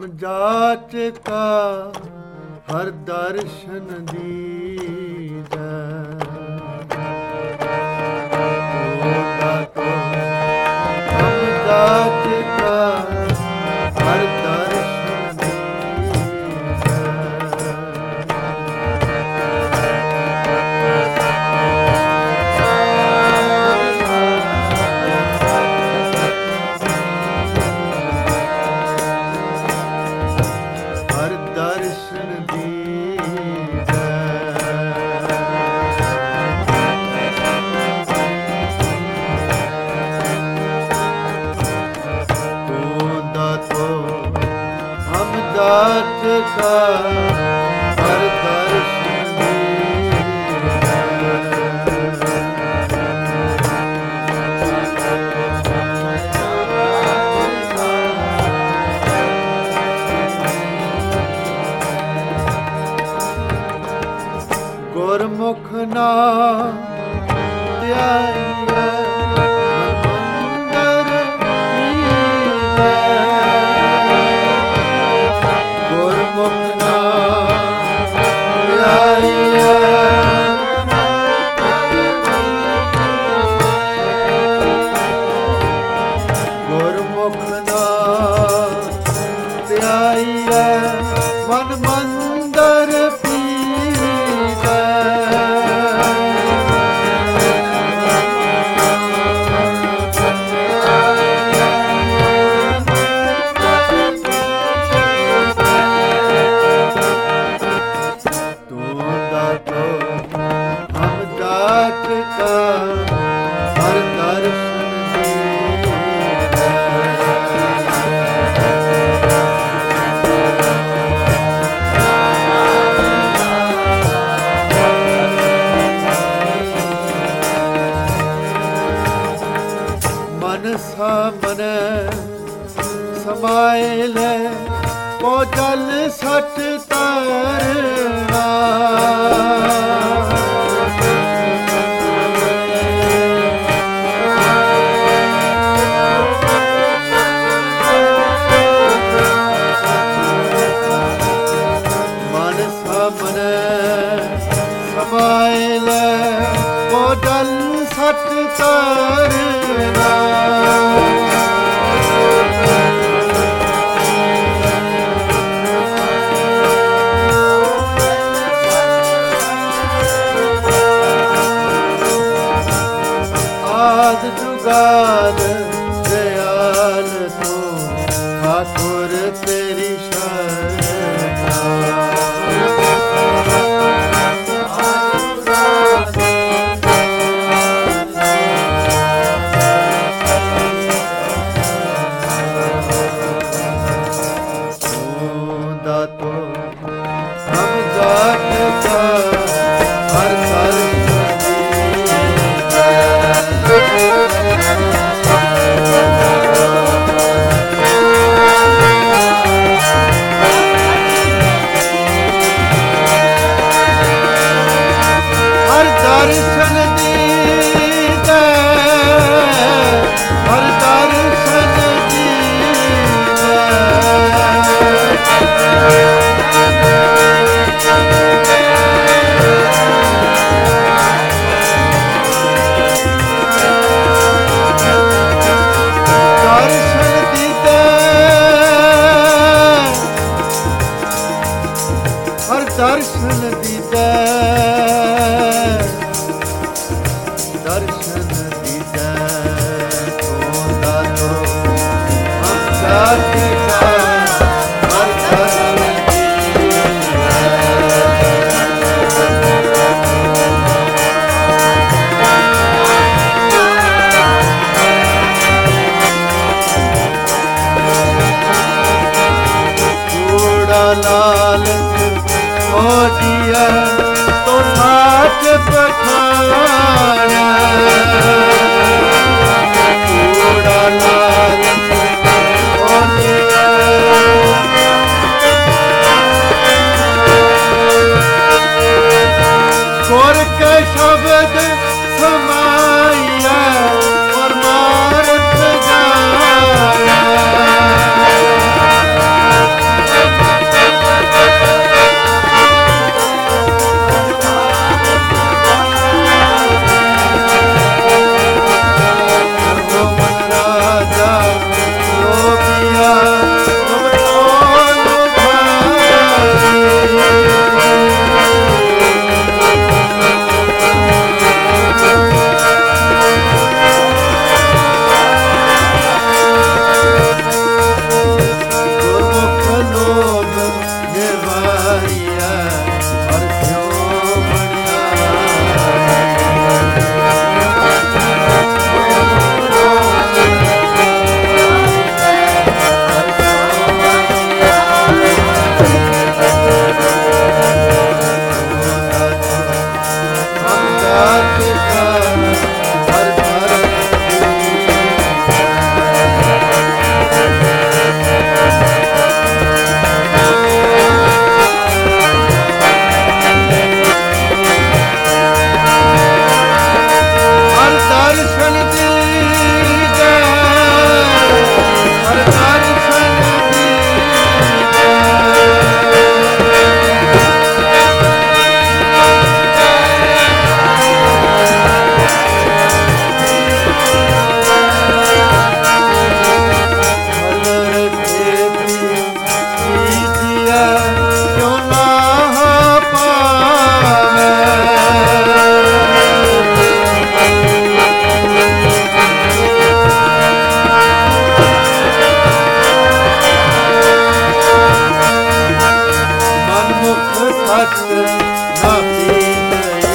ਹਮ ਜਾਚ ਕਾ ਹਰ ਦਰਸ਼ਨ ਦੀਜੈ। ਹਮ ਜਾਚ ਕਾ ਹਰ ਦਰਸ਼ਨ ਦੀਜੈ। ਹਰ ਦਰਸ਼ਨ ਦੀਜੈ। ਤੂੰ ਦਾਤੋ ਹਮ ਦਾਤ ਕਾ ਹਰ ਦਰਸ਼ਨ ਦੀਜੈ। ਗੁਰਮੁਖ ਨਾਮ ਧਿਆਈਐ ਮੰਦਰ ਲੀਜੈ। ਗੁਰਮੁਖ ਨਾਮ ਧਿਆਈਐ ਗੁਰਮੁਖ ਨਾਮ ਧਿਆਈਐ ਮਨ ਮੰਦਰ ਮਨੈ ਸਮਾਏ ਲੈ ਕੋ ਜਲ ਸੱਚ ਤਰਨਾ। ਮਨ ਸਾਮਨੇ ਸਮਾਏ ਲੈ ਕੋ ਜਲ ਸੱਚ ਤਰਨਾ। ਆਦ ਜੁਗਾਦ ਦਇਆਲ ਤੂੰ ਠਾਕੁਰ ਤੇਰੀ ਸ਼ਰਨਾ। ਤੂੰ ਦਾਤੋ ਹਮ ਜਾਤ ਕਾ ਹਰ ਦਰਸ਼ਨ ਦਰਸ਼ਨ ਦੀਜੈ। ਹਰ ਦਰਸ਼ਨ ਦੀਜੈ। ਦਰਸ਼ਨ ਦੀਜੈ। ਹਰ ਦਰਸ਼ਨ ਦੀਜੈ। ਦਰਸ਼ਨ ਦੀਜੈ। ਤੂੰ ਦਾਤੋ ਹਮ ਜਾਤ ਕਾ ਹਰ ਦਰਸ਼ਨ ਦੀਜੈ। ਕੂੜਾ ਲਾਲਚ ਹੋ ਜੀਆ ਤੋ ਸਾਚ ਪਛਾਣੈ। ਕੂੜਾ ਲਾਲਚ ਹੋ ਜੀਆ ਗੁਰ ਕੇ ਸ਼ਬਦ ਸਮਾਈਐ ਪਰਮਾਰਥ ਜਾਣੈ। न पीतये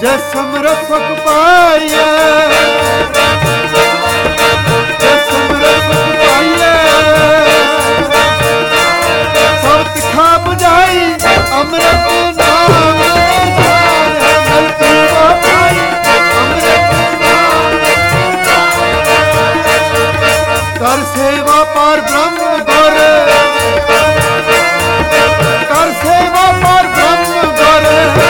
ਜੈ ਸਮਰਥ ਸੁਖ ਪਾਈਐ, ਜੈ ਸਮਰਥ ਸੁਖ ਪਾਈਐ, ਸਭ ਤਿਖਾ ਬੁਝਾਈ ਅੰਮ੍ਰਿਤ ਨਾਮ ਮਲ ਪੀਵਾ ਪਾਈ ਅੰਮ੍ਰਿਤ ਨਾਮ। ਕਰ ਸੇਵਾ ਪਰ ਬ੍ਰਹਮ ਗੁਰ, ਕਰ ਸੇਵਾ ਪਰ ਬ੍ਰਹਮ ਗੁਰ,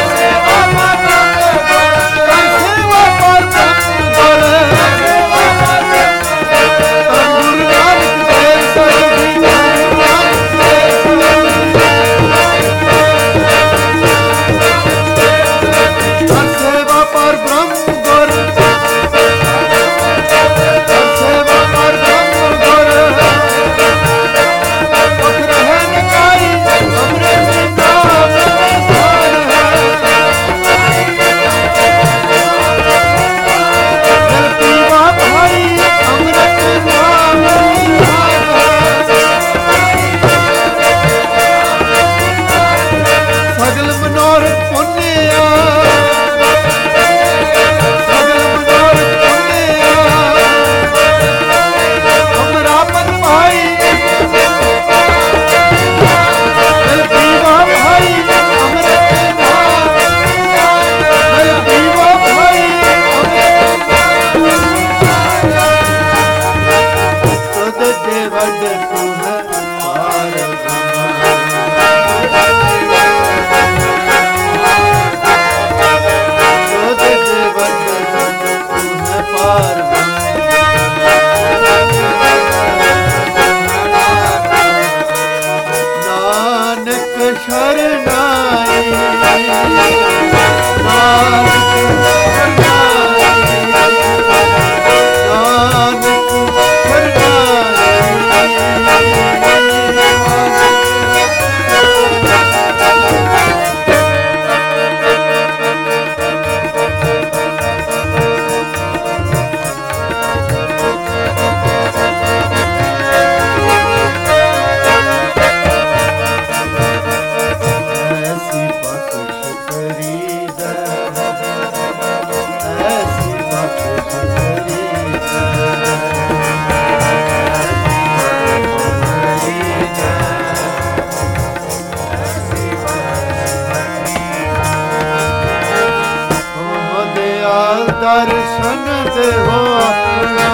ਦਰਸ਼ਨ ਦੇਵੋ ਆਪਣਾ,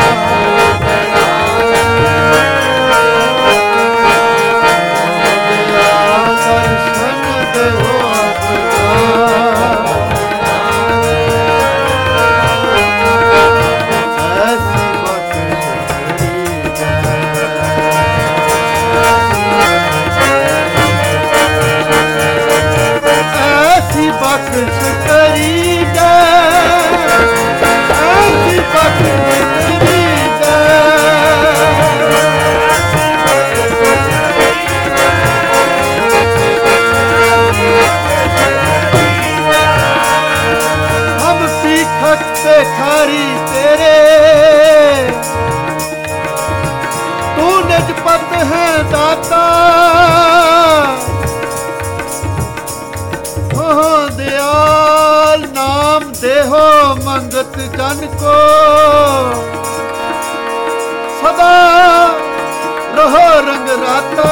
ਦਰਸ਼ਨ ਦੇਵੋ ਐਸੀ ਬਖਸ਼ ਕਰੀ ਜਾ, ਐਸੀ ਬਖਸ਼ ਕਰੀ ਜਾ, ਹਮ ਸਿੱਖਤ ਭਿਖਾਰੀ ਤੇਰੇ, ਤੂੰ ਨਿਜ ਪਤ ਹੈ ਦਾਤਾ, दयाल नाम देहो मंगत जन को, सदा रहो रंग राता।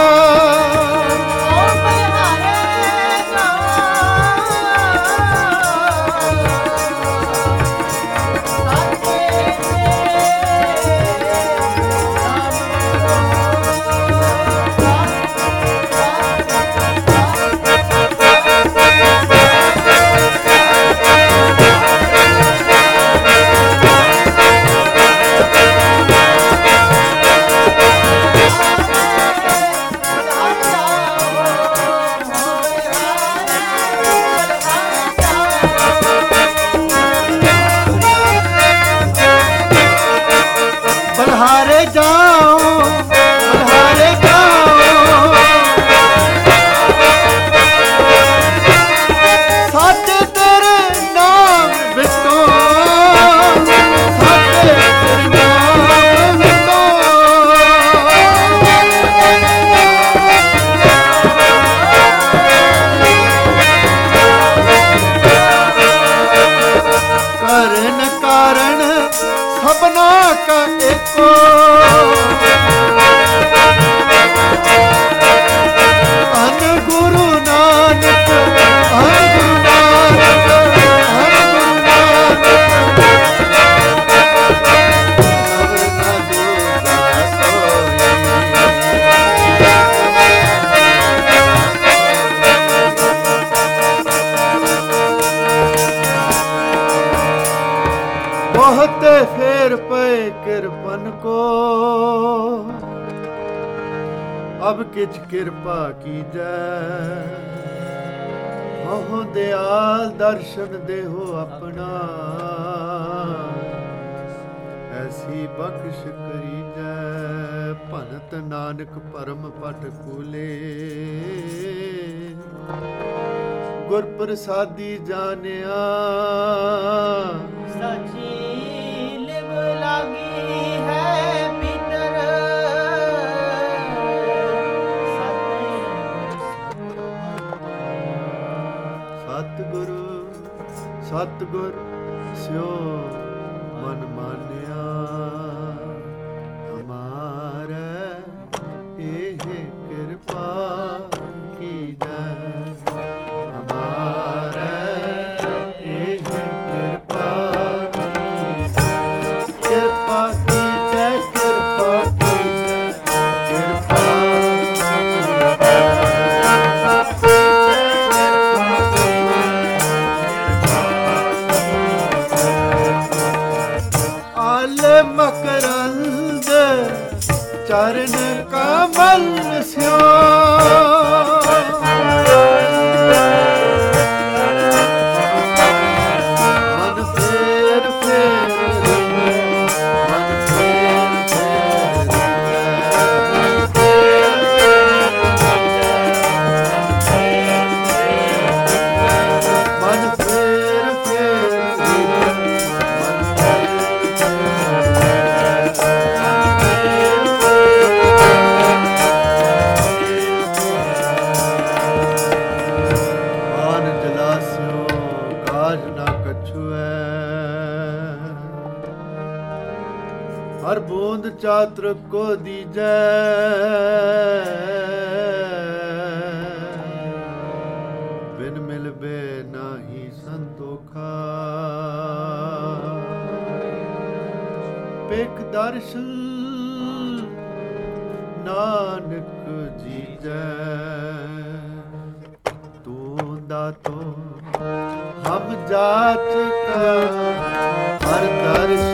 ਕਰਨ ਕਾਰਨ ਸਭਨਾ ਕਾ ਏਕੋ ਧੰਨ ਗੁਰੂ ਨਾਨਕ ਧੰਨ ਗੁਰੂ ਨਾਨਕ ਧੰਨ ਗੁਰੂ ਨਾਨਕ ਅਵਰ ਨਾ ਜੋਗਾ ਸੋਈ बहुत फेर पे कृपन को अब किछ कृपा कीजै हो दयाल दर्शन देहो अपना ऐसी बख्श करीजै भनत नानक परम पट कूले गुर प्रसादी जानिया सची लिव लागी है भीतर सतगुरु सतगुर स्यो मन मानिया हमारे एह कृपा की जय हमारे एह कृपा कृपा की जय कृपा की जय आल मकरंद चरण कमल स्यो मन फेर फेर मन फेर मन फेर आन जलास्यो काज ना कछुए हर बूंद चात्र को दीजै बिन मिलबे नाही संतोखा पेख दर्शन नानक जीजै तू दातो हम जाच का हर दर्श